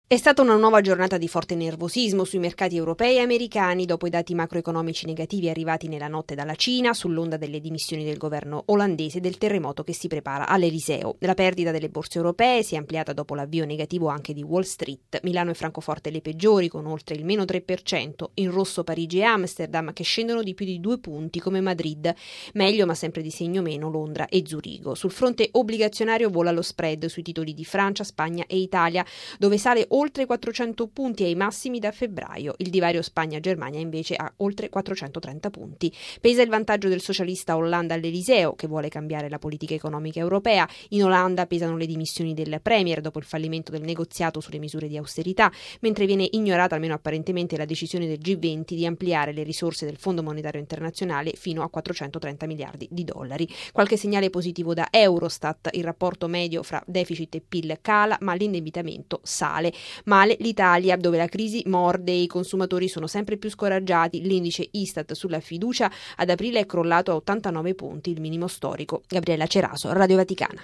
È stata una nuova giornata di forte nervosismo sui mercati europei e americani dopo i dati macroeconomici negativi arrivati nella notte dalla Cina sull'onda delle dimissioni del governo olandese e del terremoto che si prepara all'Eliseo. La perdita delle borse europee si è ampliata dopo l'avvio negativo anche di Wall Street. Milano e Francoforte le peggiori con oltre il meno 3%, in rosso Parigi e Amsterdam che scendono di più di 2 punti come Madrid. Meglio ma sempre di segno meno Londra e Zurigo. Sul fronte obbligazionario vola lo spread sui titoli di Francia, Spagna e Italia, dove sale oltre 400 punti ai massimi da febbraio. Il divario Spagna-Germania invece ha oltre 430 punti. Pesa il vantaggio del socialista Hollande all'Eliseo, che vuole cambiare la politica economica europea. In Olanda pesano le dimissioni del premier dopo il fallimento del negoziato sulle misure di austerità, mentre viene ignorata, almeno apparentemente, la decisione del G20 di ampliare le risorse del Fondo Monetario Internazionale fino a 430 miliardi di dollari. Qualche segnale positivo da Eurostat: il rapporto medio fra deficit e PIL cala, ma l'indebitamento sale. Male l'Italia, dove la crisi morde e i consumatori sono sempre più scoraggiati. L'indice Istat sulla fiducia ad aprile è crollato a 89 punti, il minimo storico. Gabriella Ceraso, Radio Vaticana.